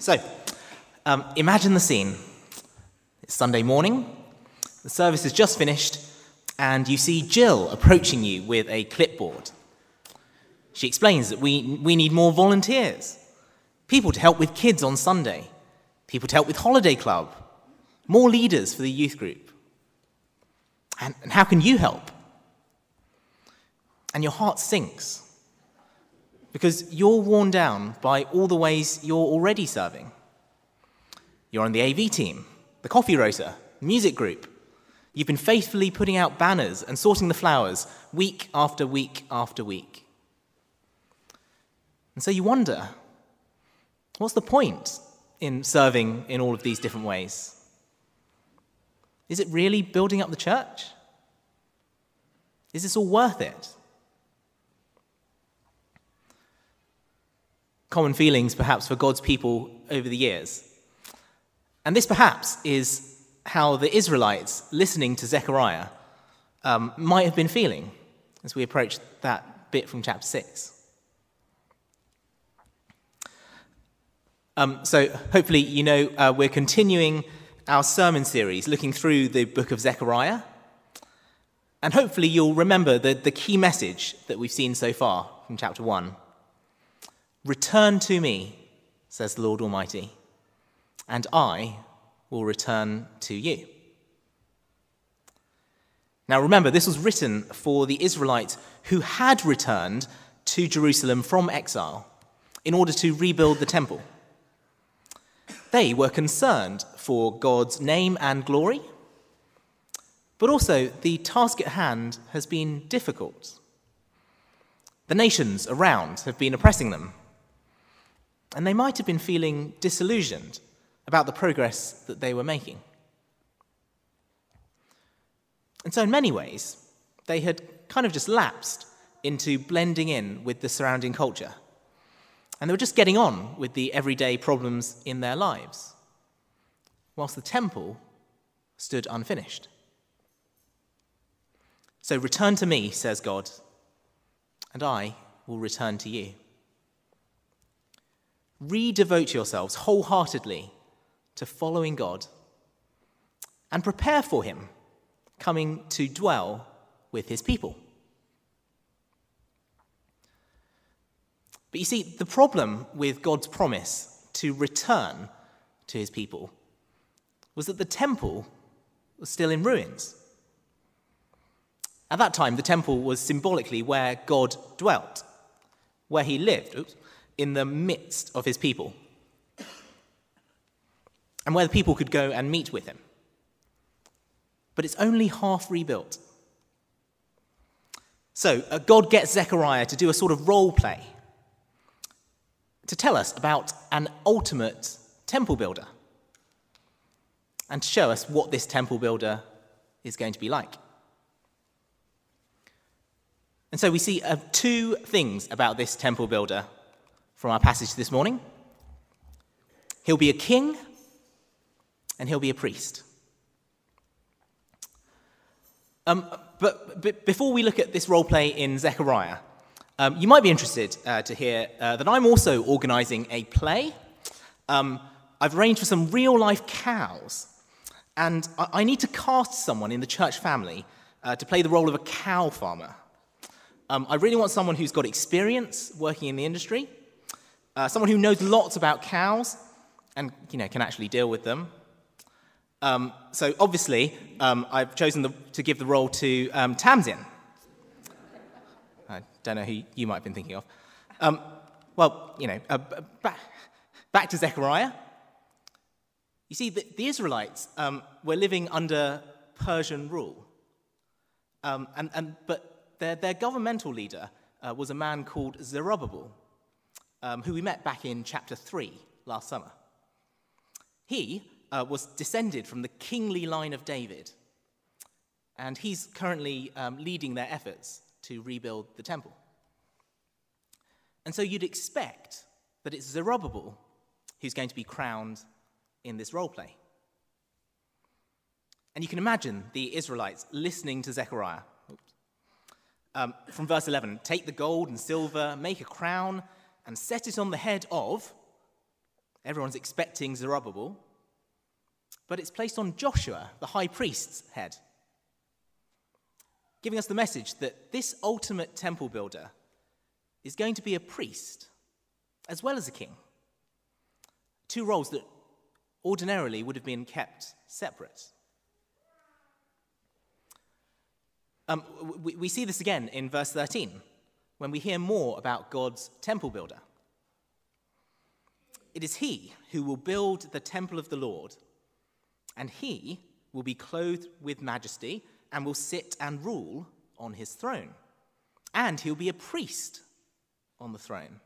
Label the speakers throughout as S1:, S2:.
S1: So, imagine the scene. It's Sunday morning, the service has just finished, and you see Jill approaching you with a clipboard. She explains that we need more volunteers, people to help with kids on Sunday, people to help with holiday club, more leaders for the youth group. And how can you help? And your heart sinks, because you're worn down by all the ways you're already serving. You're on the AV team, the coffee rota, music group. You've been faithfully putting out banners and sorting the flowers week after week after week. And so you wonder, what's the point in serving in all of these different ways? Is it really building up the church? Is this all worth it? Common feelings, perhaps, for God's people over the years. And this, perhaps, is how the Israelites, listening to Zechariah, might have been feeling as we approach that bit from chapter 6. So hopefully you know we're continuing our sermon series looking through the book of Zechariah. And hopefully you'll remember the key message that we've seen so far from chapter 1. Return to me, says the Lord Almighty, and I will return to you. Now remember, this was written for the Israelites who had returned to Jerusalem from exile in order to rebuild the temple. They were concerned for God's name and glory, but also the task at hand has been difficult. The nations around have been oppressing them, and they might have been feeling disillusioned about the progress that they were making. And so in many ways, they had kind of just lapsed into blending in with the surrounding culture. And they were just getting on with the everyday problems in their lives, whilst the temple stood unfinished. So return to me, says God, and I will return to you. Redevote yourselves wholeheartedly to following God and prepare for him coming to dwell with his people. But you see, the problem with God's promise to return to his people was that the temple was still in ruins. At that time, the temple was symbolically where God dwelt, where he lived, in the midst of his people, and where the people could go and meet with him. But it's only half rebuilt. So God gets Zechariah to do a sort of role play to tell us about an ultimate temple builder and to show us what this temple builder is going to be like. And so we see two things about this temple builder from our passage this morning. He'll be a king and he'll be a priest. But before we look at this role play in Zechariah, you might be interested to hear that I'm also organising a play. I've arranged for some real-life cows, and I need to cast someone in the church family to play the role of a cow farmer. I really want someone who's got experience working in the industry, someone who knows lots about cows and can actually deal with them. So obviously, I've chosen to give the role to Tamsin. I don't know who you might have been thinking of. Back to Zechariah. You see, the Israelites were living under Persian rule, but their governmental leader was a man called Zerubbabel, who we met back in chapter 3 last summer. He was descended from the kingly line of David, and he's currently leading their efforts to rebuild the temple. And so you'd expect that it's Zerubbabel who's going to be crowned in this role play. And you can imagine the Israelites listening to Zechariah. From verse 11, take the gold and silver, make a crown, and set it on the head of Everyone's expecting Zerubbabel, but it's placed on Joshua, the high priest's head, giving us the message that this ultimate temple builder is going to be a priest as well as a king. Two roles that ordinarily would have been kept separate. We see this again in verse 13, when we hear more about God's temple builder. It is he who will build the temple of the Lord, and he will be clothed with majesty and will sit and rule on his throne. And he'll be a priest on the throne.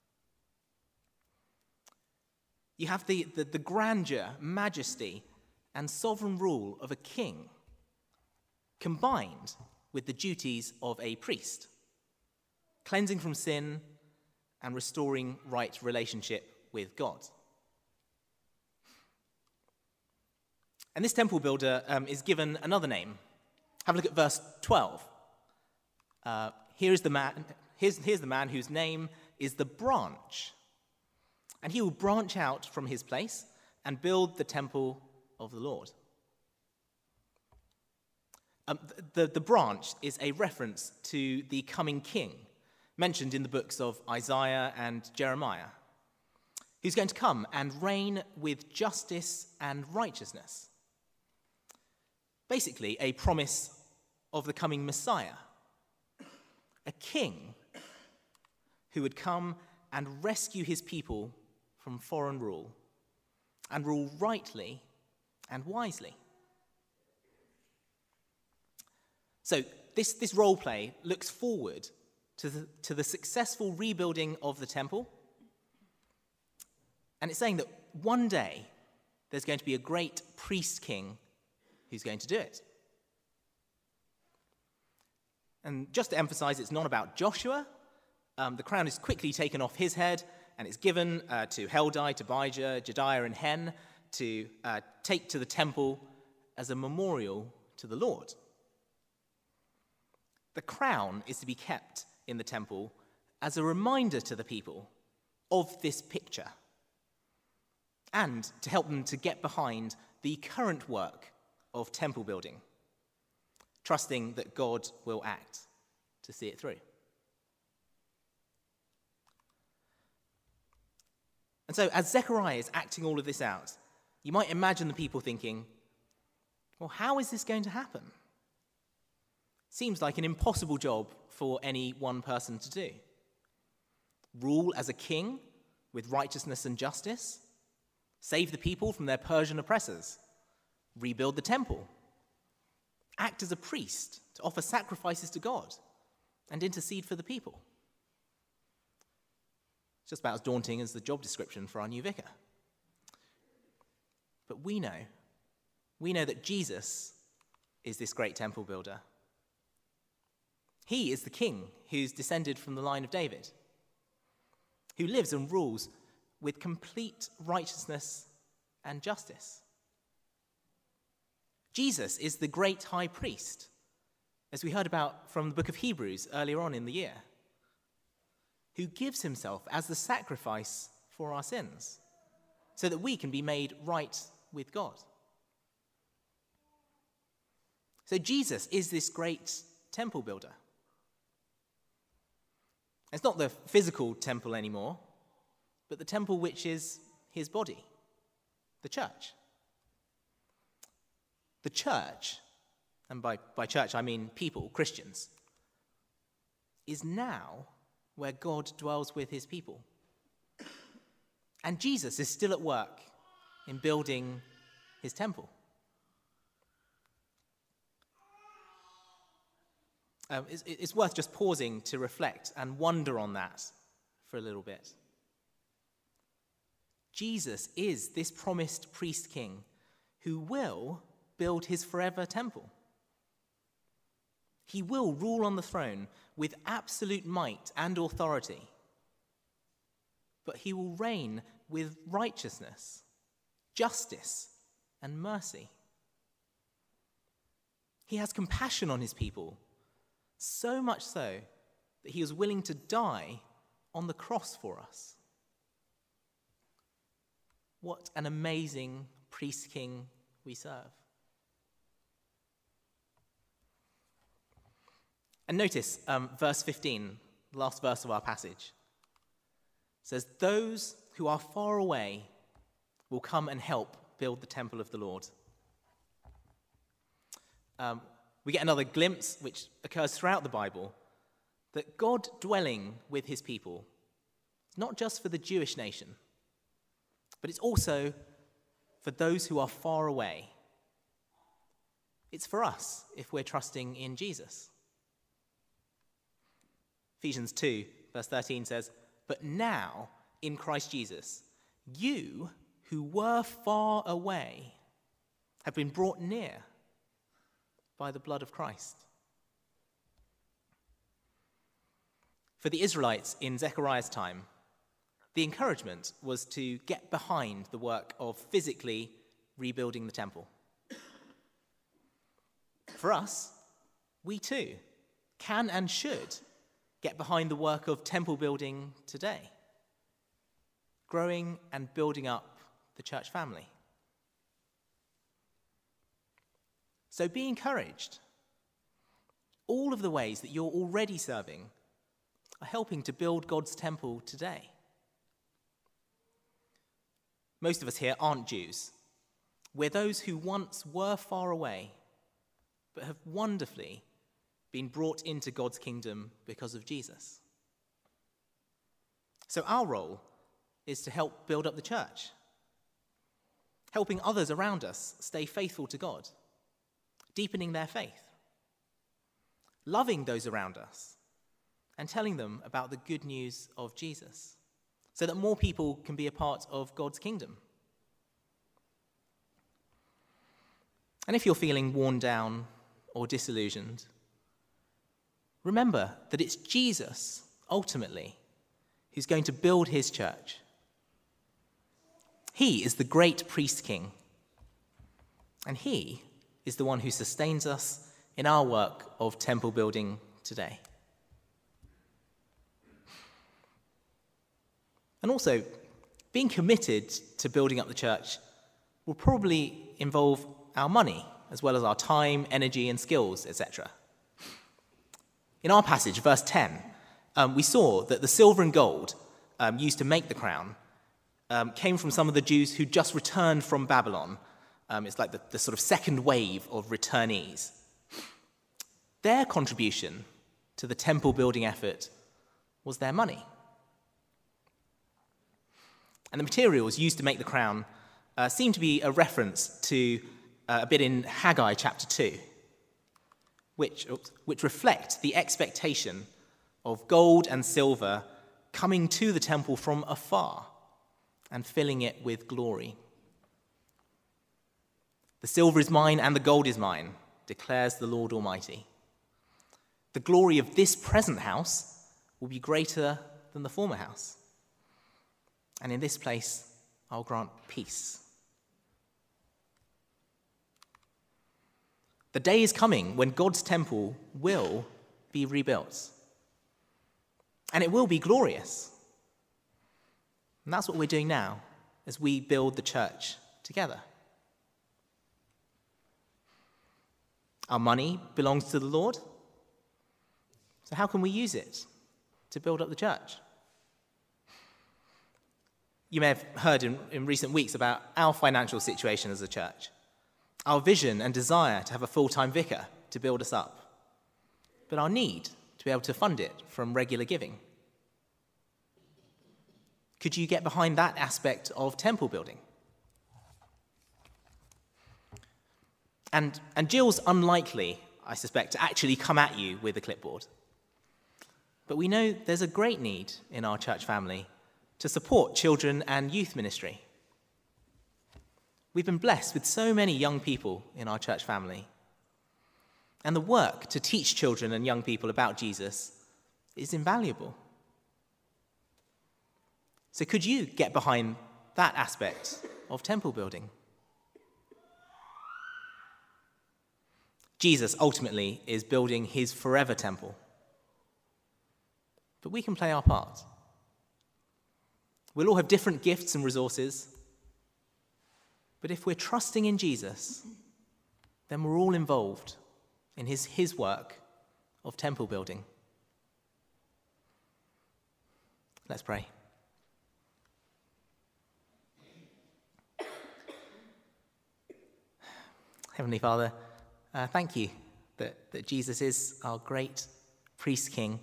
S1: You have the grandeur, majesty, and sovereign rule of a king combined with the duties of a priest, cleansing from sin and restoring right relationship with God. And this temple builder is given another name. Have a look at verse 12. Here's the man whose name is the Branch. And he will branch out from his place and build the temple of the Lord. The branch is a reference to the coming king mentioned in the books of Isaiah and Jeremiah, who's going to come and reign with justice and righteousness. Basically, a promise of the coming Messiah, a king who would come and rescue his people from foreign rule and rule rightly and wisely. So this role play looks forward to the successful rebuilding of the temple, and it's saying that one day there's going to be a great priest king who's going to do it. And just to emphasize, it's not about Joshua. The crown is quickly taken off his head, and it's given to Heldai, Tobijah, Jedaiah, and Hen to take to the temple as a memorial to the Lord. The crown is to be kept in the temple as a reminder to the people of this picture and to help them to get behind the current work of temple building, trusting that God will act to see it through. And so as Zechariah is acting all of this out, you might imagine the people thinking, well, how is this going to happen? Seems like an impossible job for any one person to do. Rule as a king with righteousness and justice, save the people from their Persian oppressors, rebuild the temple, act as a priest to offer sacrifices to God, and intercede for the people. It's just about as daunting as the job description for our new vicar. But we know that Jesus is this great temple builder. He is the king who's descended from the line of David, who lives and rules with complete righteousness and justice. Jesus is the great high priest, as we heard about from the book of Hebrews earlier on in the year, who gives himself as the sacrifice for our sins, so that we can be made right with God. So Jesus is this great temple builder. It's not the physical temple anymore, but the temple which is his body, the church. The church, and by church I mean people, Christians, is now where God dwells with his people. And Jesus is still at work in building his temple. It's worth just pausing to reflect and wonder on that for a little bit. Jesus is this promised priest king who will build his forever temple. He will rule on the throne with absolute might and authority, but he will reign with righteousness, justice, and mercy. He has compassion on his people, so much so that he was willing to die on the cross for us. What an amazing priest king we serve. And notice verse 15, the last verse of our passage. It says, "Those who are far away will come and help build the temple of the Lord." We get another glimpse, which occurs throughout the Bible, that God dwelling with his people is not just for the Jewish nation, but it's also for those who are far away. It's for us if we're trusting in Jesus. Ephesians 2, verse 13 says, "But now, in Christ Jesus, you who were far away have been brought near by the blood of Christ." For the Israelites in Zechariah's time, the encouragement was to get behind the work of physically rebuilding the temple. For us, we too can and should get behind the work of temple building today, growing and building up the church family. So be encouraged. All of the ways that you're already serving are helping to build God's temple today. Most of us here aren't Jews. We're those who once were far away, but have wonderfully been brought into God's kingdom because of Jesus. So our role is to help build up the church, helping others around us stay faithful to God, deepening their faith, loving those around us, and telling them about the good news of Jesus, so that more people can be a part of God's kingdom. And if you're feeling worn down or disillusioned, remember that it's Jesus, ultimately, who's going to build his church. He is the great priest king, and he is the one who sustains us in our work of temple building today. And also, being committed to building up the church will probably involve our money, as well as our time, energy, and skills, etc. In our passage, verse 10, we saw that the silver and gold used to make the crown came from some of the Jews who just returned from Babylon. It's like the sort of second wave of returnees. Their contribution to the temple building effort was their money. And the materials used to make the crown seem to be a reference to a bit in Haggai chapter 2, which reflect the expectation of gold and silver coming to the temple from afar and filling it with glory. "The silver is mine and the gold is mine," declares the Lord Almighty. "The glory of this present house will be greater than the former house. And in this place I'll grant peace." The day is coming when God's temple will be rebuilt. And it will be glorious. And that's what we're doing now as we build the church together. Our money belongs to the Lord. So how can we use it to build up the church? You may have heard in recent weeks about our financial situation as a church, our vision and desire to have a full-time vicar to build us up, but our need to be able to fund it from regular giving. Could you get behind that aspect of temple building? And Jill's unlikely, I suspect, to actually come at you with a clipboard. But we know there's a great need in our church family to support children and youth ministry. We've been blessed with so many young people in our church family. And the work to teach children and young people about Jesus is invaluable. So could you get behind that aspect of temple building? Jesus ultimately is building his forever temple. But we can play our part. We'll all have different gifts and resources, But if we're trusting in Jesus, then we're all involved in his work of temple building. Let's pray. Heavenly Father, thank you that Jesus is our great priest king,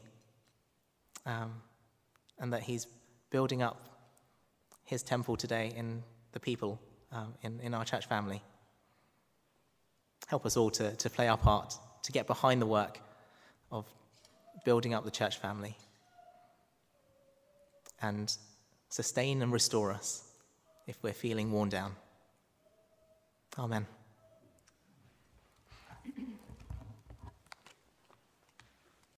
S1: and that he's building up his temple today in the people, in our church family. Help us all to play our part, to get behind the work of building up the church family, and sustain and restore us if we're feeling worn down. Amen.